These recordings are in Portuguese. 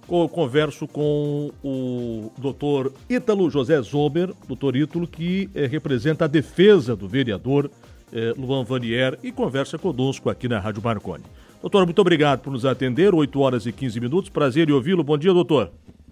converso com o doutor Ítalo José Zomer, doutor Ítalo, que representa a defesa do vereador Luan Vanier e conversa conosco aqui na Rádio Marconi. Doutor, muito obrigado por nos atender, 8 horas e 15 minutos, prazer em ouvi-lo. Bom dia, doutor.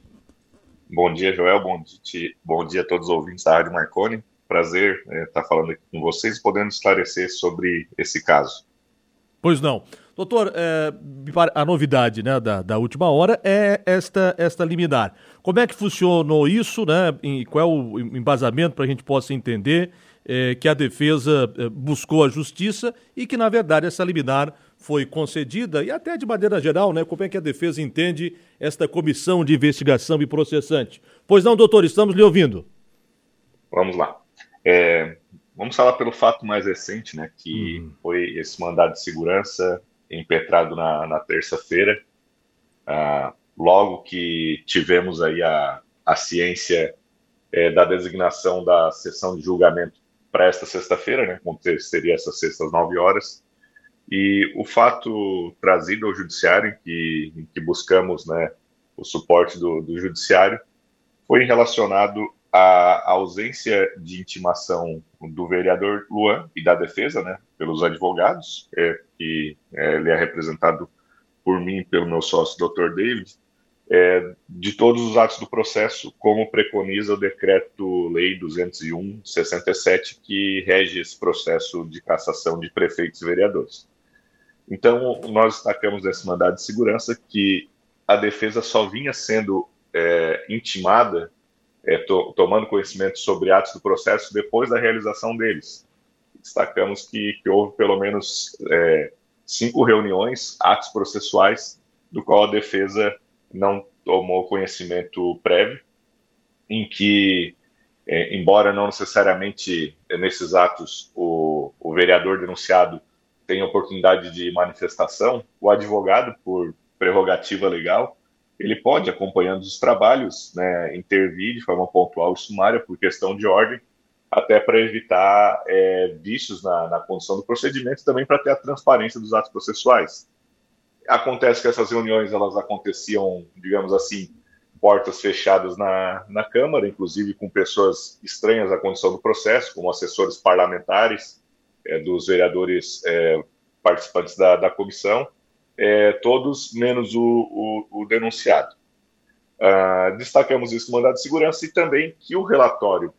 Bom dia, Joel, bom dia a todos os ouvintes da Rádio Marconi. Prazer estar falando aqui com vocês e podendo esclarecer sobre esse caso. Pois não. Doutor, a novidade, né, da última hora é esta liminar. Como é que funcionou isso, né? Qual é o embasamento para a gente possa entender que a defesa buscou a justiça e que, na verdade, essa liminar foi concedida, e até de maneira geral, né? Como é que a defesa entende esta comissão de investigação e processante? Pois não, doutor, estamos lhe ouvindo. Vamos lá. Vamos falar pelo fato mais recente, né? Que foi esse mandado de segurança impetrado na terça-feira, logo que tivemos aí a ciência da designação da sessão de julgamento para esta sexta-feira, né? Como seria essa sexta às 9 horas. E o fato trazido ao judiciário, em que buscamos, né, o suporte do judiciário, foi relacionado à ausência de intimação do vereador Luan e da defesa, né, pelos advogados, que ele é representado por mim e pelo meu sócio, Dr. David, de todos os atos do processo, como preconiza o Decreto-Lei 201/67, que rege esse processo de cassação de prefeitos e vereadores. Então, nós destacamos nesse mandado de segurança que a defesa só vinha sendo intimada, tomando conhecimento sobre atos do processo depois da realização deles. Destacamos que houve pelo menos 5 reuniões, atos processuais, do qual a defesa não tomou conhecimento prévio, em que, embora não necessariamente nesses atos o vereador denunciado tem oportunidade de manifestação, o advogado, por prerrogativa legal, ele pode, acompanhando os trabalhos, né, intervir de forma pontual e sumária por questão de ordem, até para evitar vícios na condução do procedimento e também para ter a transparência dos atos processuais. Acontece que essas reuniões elas aconteciam, digamos assim, portas fechadas na Câmara, inclusive com pessoas estranhas à condução do processo, como assessores parlamentares, dos vereadores participantes da comissão, todos menos o denunciado. Destacamos isso no mandado de segurança e também que o relatório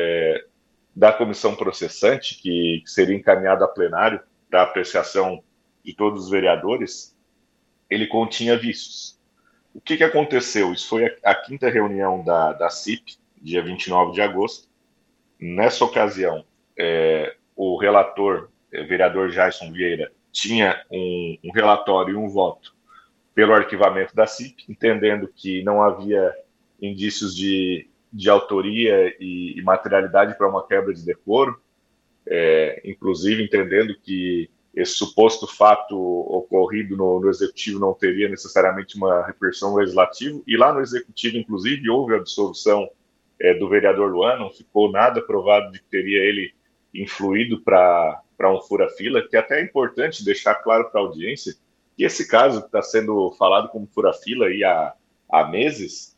da comissão processante, que seria encaminhado a plenário para apreciação de todos os vereadores, ele continha vícios. O que aconteceu? Isso foi a 5ª reunião da CIP, dia 29 de agosto. Nessa ocasião, o relator, vereador Jason Vieira, tinha um relatório e um voto pelo arquivamento da CIP, entendendo que não havia indícios de autoria e materialidade para uma quebra de decoro, inclusive entendendo que esse suposto fato ocorrido no Executivo não teria necessariamente uma repercussão legislativa, e lá no Executivo, inclusive, houve a absolvição do vereador Luan, não ficou nada provado de que teria ele influído para um fura-fila, que até é importante deixar claro para a audiência que esse caso que está sendo falado como fura-fila aí há meses,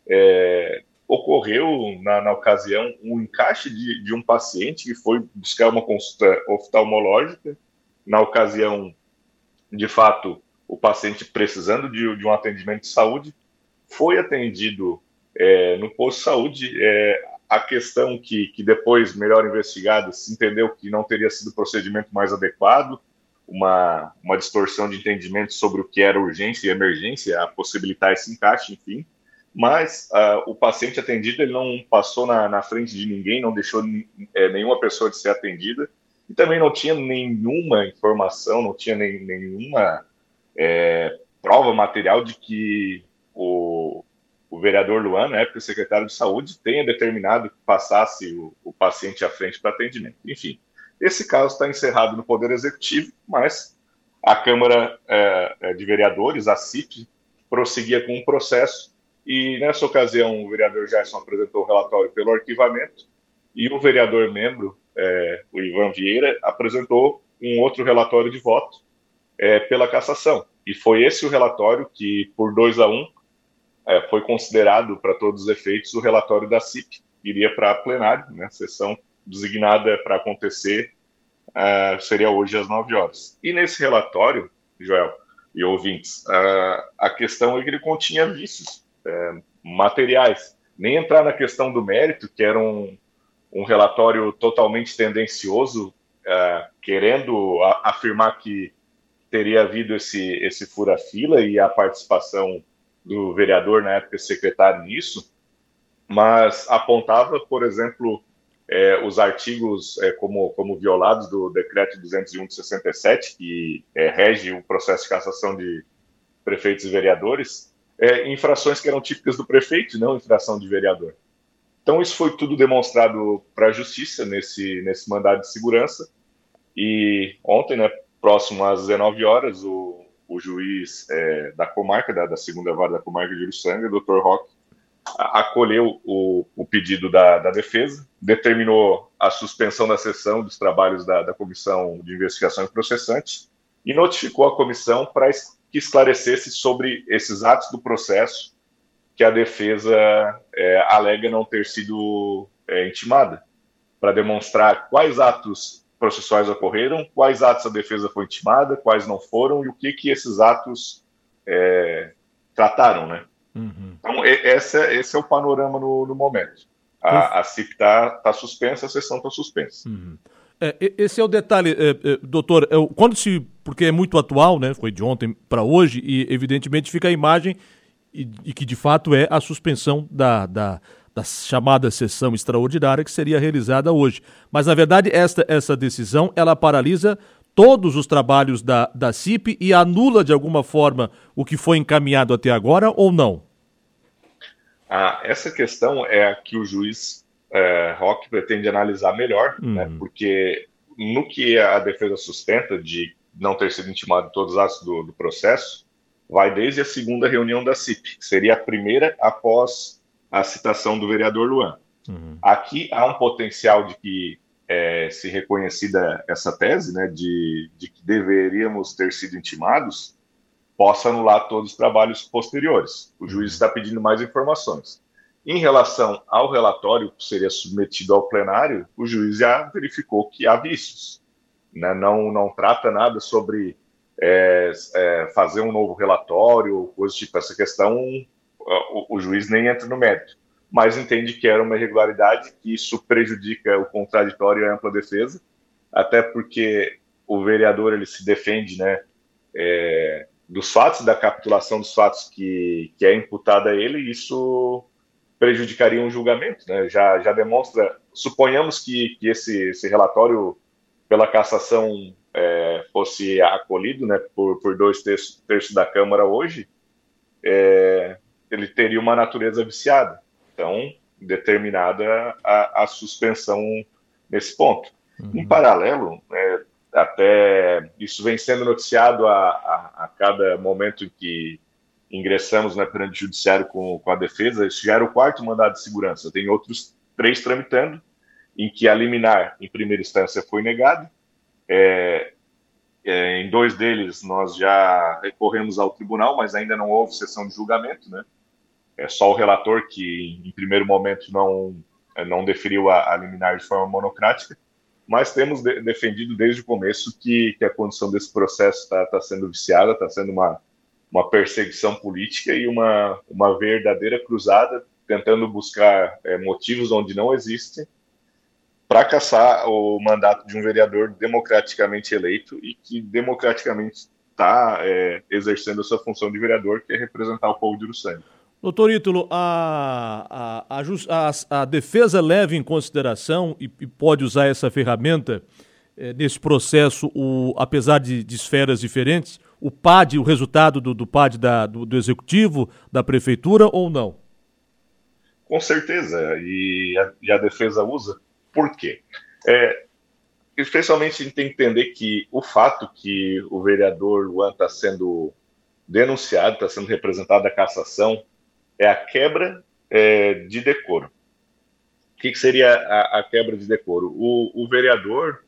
ocorreu na ocasião um encaixe de um paciente que foi buscar uma consulta oftalmológica. Na ocasião, de fato, o paciente precisando de um atendimento de saúde, foi atendido no posto de saúde. A questão que depois, melhor investigado, se entendeu que não teria sido o procedimento mais adequado, uma distorção de entendimento sobre o que era urgência e emergência, a possibilitar esse encaixe, enfim. Mas o paciente atendido ele não passou na frente de ninguém, não deixou nenhuma pessoa de ser atendida, e também não tinha nenhuma informação, não tinha nenhuma prova material de que o vereador Luan, na época secretário de saúde, tenha determinado que passasse o paciente à frente para atendimento. Enfim, esse caso está encerrado no Poder Executivo, mas a Câmara de Vereadores, a CIP, prosseguia com o processo, e nessa ocasião o vereador Gerson apresentou o relatório pelo arquivamento, e o vereador membro, o Ivan Vieira, apresentou um outro relatório de voto pela cassação. E foi esse o relatório que, por 2-1, foi considerado, para todos os efeitos, o relatório da CIP, que iria para a plenário, né, sessão designada para acontecer, seria hoje às 9 horas. E nesse relatório, Joel e ouvintes, a questão é que ele continha vícios materiais. Nem entrar na questão do mérito, que era um relatório totalmente tendencioso, querendo afirmar que teria havido esse fura-fila e a participação do vereador, na época, secretário nisso, mas apontava, por exemplo, os artigos como violados do decreto 201 de 67, que rege o processo de cassação de prefeitos e vereadores, infrações que eram típicas do prefeito, não infração de vereador. Então, isso foi tudo demonstrado para a Justiça nesse mandado de segurança. E ontem, né, próximo às 19 horas, o juiz da comarca, da segunda vara da comarca de Uruçanga, o Dr. Roque, acolheu o pedido da defesa, determinou a suspensão da sessão dos trabalhos da Comissão de Investigação e Processante e notificou a comissão para que esclarecesse sobre esses atos do processo que a defesa alega não ter sido intimada, para demonstrar quais atos processuais ocorreram, quais atos a defesa foi intimada, quais não foram e o que esses atos trataram, né? Uhum. Então, esse é o panorama no momento. A CIP está suspensa, a sessão está suspensa. Uhum. Esse é o detalhe, doutor, porque é muito atual, né? Foi de ontem para hoje e evidentemente fica a imagem e que de fato é a suspensão da chamada sessão extraordinária que seria realizada hoje. Mas na verdade essa decisão ela paralisa todos os trabalhos da CIP e anula de alguma forma o que foi encaminhado até agora ou não? Essa questão é a que o juiz Roque pretende analisar melhor, né? Porque no que a defesa sustenta de não ter sido intimado todos os atos do processo, vai desde a segunda reunião da CIP, que seria a primeira após a citação do vereador Luan. Aqui há um potencial de que, se reconhecida essa tese, né, de que deveríamos ter sido intimados, possa anular todos os trabalhos posteriores. O juiz está pedindo mais informações. Em relação ao relatório que seria submetido ao plenário, o juiz já verificou que há vícios, né? Não trata nada sobre fazer um novo relatório, coisa tipo essa questão, o juiz nem entra no mérito, mas entende que era uma irregularidade, que isso prejudica o contraditório e a ampla defesa, até porque o vereador ele se defende, né, dos fatos, da capitulação dos fatos que é imputada a ele, e isso prejudicaria um julgamento, né? Já demonstra, suponhamos que esse relatório pela cassação fosse acolhido, né, por 2/3 da Câmara hoje, ele teria uma natureza viciada. Então, determinada a suspensão nesse ponto. Em paralelo, até isso vem sendo noticiado a cada momento em que ingressamos, né, perante o judiciário com a defesa. Isso já era o 4º mandado de segurança. Tem outros 3 tramitando, em que a liminar, em primeira instância, foi negada. Em 2 deles, nós já recorremos ao tribunal, mas ainda não houve sessão de julgamento, né? É só o relator que, em primeiro momento, não deferiu a liminar de forma monocrática, mas temos defendido desde o começo que a condição desse processo está sendo viciada, está sendo uma perseguição política e uma verdadeira cruzada, tentando buscar motivos onde não existem, para cassar o mandato de um vereador democraticamente eleito e que democraticamente está exercendo a sua função de vereador, que é representar o povo de Uruçanga. Doutor Ítalo, a defesa leva em consideração e pode usar essa ferramenta nesse processo, apesar de esferas diferentes, o PAD, o resultado do PAD do Executivo, da Prefeitura ou não? Com certeza, e a defesa usa. Por quê? Especialmente a gente tem que entender que o fato que o vereador Luan está sendo denunciado, está sendo representado da cassação, é a quebra de decoro. O que seria a quebra de decoro? O vereador,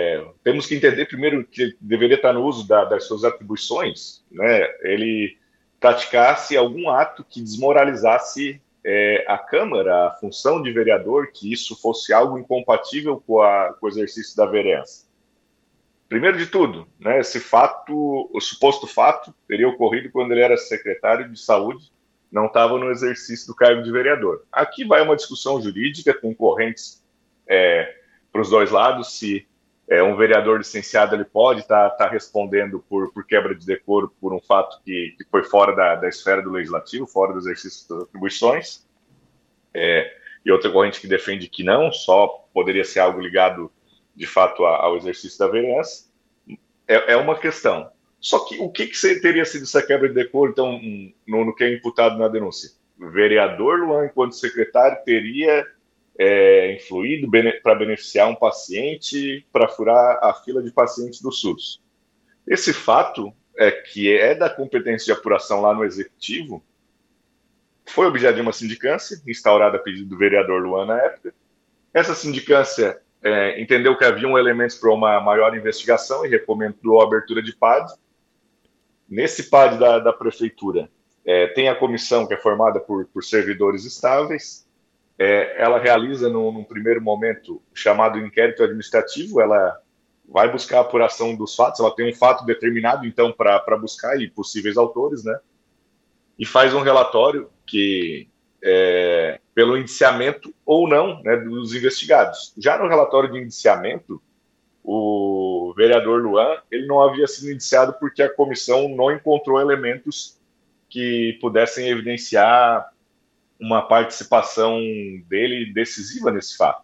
temos que entender primeiro que deveria estar no uso das suas atribuições, né? Ele praticasse algum ato que desmoralizasse a Câmara, a função de vereador, que isso fosse algo incompatível com o exercício da vereança. Primeiro de tudo, né, esse fato, o suposto fato, teria ocorrido quando ele era secretário de saúde, não estava no exercício do cargo de vereador. Aqui vai uma discussão jurídica, com correntes para os dois lados, se um vereador licenciado ele pode estar respondendo por quebra de decoro por um fato que foi fora da esfera do legislativo, fora do exercício das atribuições, e outra corrente que defende que não, só poderia ser algo ligado de fato ao exercício da vereança. É uma questão. Só que o que teria sido essa quebra de decoro, então, no que é imputado na denúncia? O vereador Luan, enquanto secretário, teria influído para beneficiar um paciente, para furar a fila de pacientes do SUS. Esse fato, que é da competência de apuração lá no Executivo, foi objeto de uma sindicância, instaurada a pedido do vereador Luan na época. Essa sindicância entendeu que haviam elementos para uma maior investigação e recomendou a abertura de PAD. Nesse PAD da Prefeitura, tem a comissão que é formada por servidores estáveis. Ela realiza, num primeiro momento, o chamado inquérito administrativo. Ela vai buscar a apuração dos fatos, ela tem um fato determinado, então, para buscar e possíveis autores, né? E faz um relatório que, pelo indiciamento ou não, né, dos investigados. Já no relatório de indiciamento, o vereador Luan ele não havia sido indiciado porque a comissão não encontrou elementos que pudessem evidenciar uma participação dele decisiva nesse fato.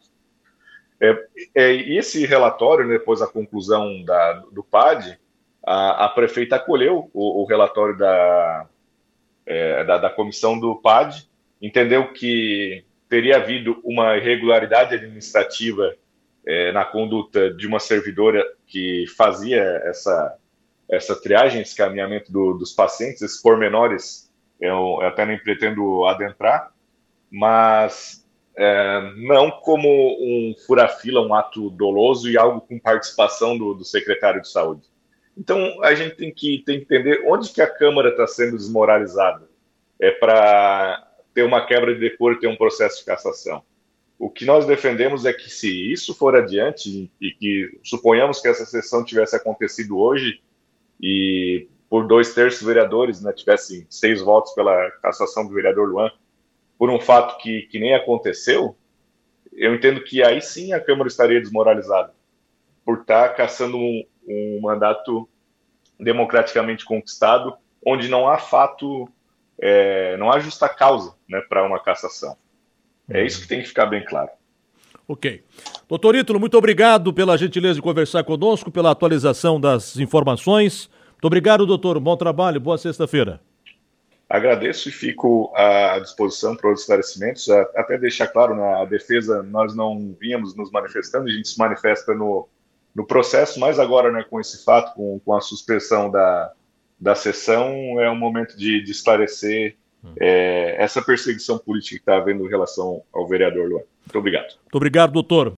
E esse relatório, né, depois da conclusão do PAD, a prefeita acolheu o relatório da comissão do PAD, entendeu que teria havido uma irregularidade administrativa na conduta de uma servidora que fazia essa triagem, esse caminhamento dos pacientes. Esses pormenores eu até nem pretendo adentrar, mas não como um fura-fila, um ato doloso e algo com participação do secretário de saúde. Então, a gente tem que entender onde que a Câmara está sendo desmoralizada para ter uma quebra de decoro e ter um processo de cassação. O que nós defendemos é que, se isso for adiante, e que suponhamos que essa sessão tivesse acontecido hoje, e por 2/3 vereadores, né, tivessem 6 votos pela cassação do vereador Luan, por um fato que nem aconteceu, eu entendo que aí sim a Câmara estaria desmoralizada, por estar cassando um mandato democraticamente conquistado, onde não há fato, não há justa causa, né, para uma cassação. É isso que tem que ficar bem claro. Ok. Doutor Ítalo, muito obrigado pela gentileza de conversar conosco, pela atualização das informações. Muito obrigado, doutor. Bom trabalho, boa sexta-feira. Agradeço e fico à disposição para os esclarecimentos. Até deixar claro, na defesa, nós não vínhamos nos manifestando, a gente se manifesta no processo, mas agora, né, com esse fato, com a suspensão da sessão, é um momento de esclarecer essa perseguição política que está havendo em relação ao vereador Luan. Muito obrigado. Muito obrigado, doutor.